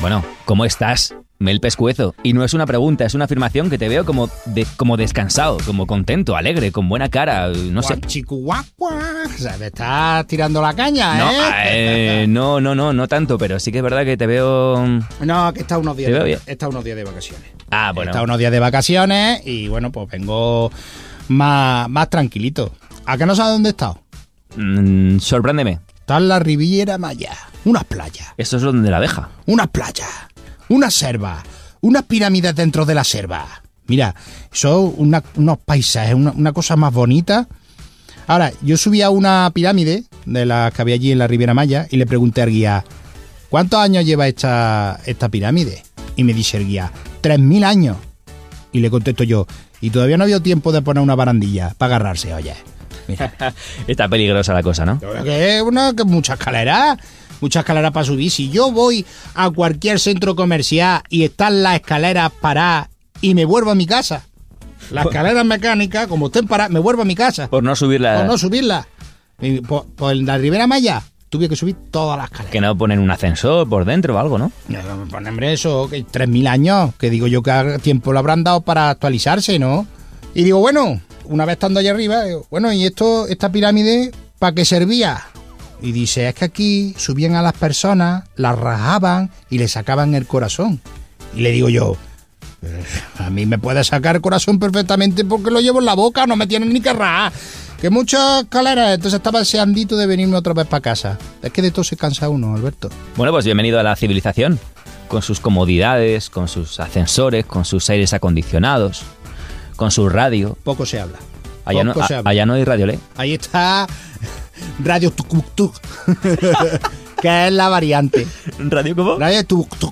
Bueno, ¿cómo estás, Mel Pescuezo? Y no es una pregunta, es una afirmación que te veo como descansado, como contento, alegre, con buena cara, no sé. O sea, me estás tirando la caña, ¿eh? No tanto, pero sí que es verdad que te veo... No, que está unos días de vacaciones. Ah, bueno. Está unos días de vacaciones y bueno, pues vengo más tranquilito. ¿A qué no sabes dónde he estado? Sorpréndeme. Está en la Riviera Maya, unas playas. Eso es donde la deja. Unas playas, unas selvas, unas pirámides dentro de la selva. Mira, son unos paisajes, una cosa más bonita. Ahora, yo subí a una pirámide de las que había allí en la Riviera Maya y le pregunté al guía, ¿cuántos años lleva esta pirámide? Y me dice el guía, 3.000 años. Y le contesto yo, y todavía no ha habido tiempo de poner una barandilla para agarrarse, oye. Mira. Está peligrosa la cosa, ¿no? Que mucha escalera para subir. Si yo voy a cualquier centro comercial y están las escaleras paradas y me vuelvo a mi casa, las escaleras mecánicas, como estén paradas, me vuelvo a mi casa. Por no subirla. Por la Riviera Maya tuve que subir todas las escaleras. Que no ponen un ascensor por dentro o algo, ¿no? Hombre, eso, que 3.000 años, que digo yo que a tiempo lo habrán dado para actualizarse, ¿no? Y digo, bueno, una vez estando allá arriba, digo, bueno, ¿y esta pirámide para qué servía? Y dice, es que aquí subían a las personas, las rajaban y le sacaban el corazón. Y le digo yo, a mí me puede sacar el corazón perfectamente porque lo llevo en la boca, no me tienen ni que rajar. Que muchas escaleras, entonces estaba deseandito de venirme otra vez para casa. Es que de todo se cansa uno, Alberto. Bueno, pues bienvenido a la civilización, con sus comodidades, con sus ascensores, con sus aires acondicionados, con su radio. Poco se habla. Allá no hay radio, ¿eh? Ahí está Radio Tuk-Tuk, que es la variante. ¿Radio cómo? Radio Tuk-Tuk.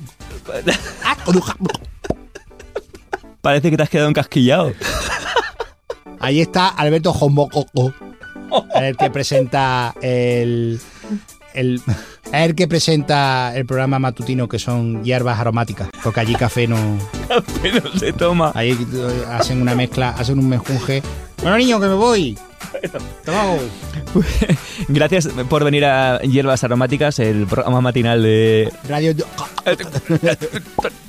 Parece que te has quedado encasquillado. Ahí está Alberto Jombococo, el que presenta el programa matutino, que son hierbas aromáticas, porque allí café no se toma. Ahí hacen una mezcla, hacen un mejunje. Bueno, niño, que me voy. Toma. Gracias por venir a Hierbas Aromáticas, el programa matinal de Radio.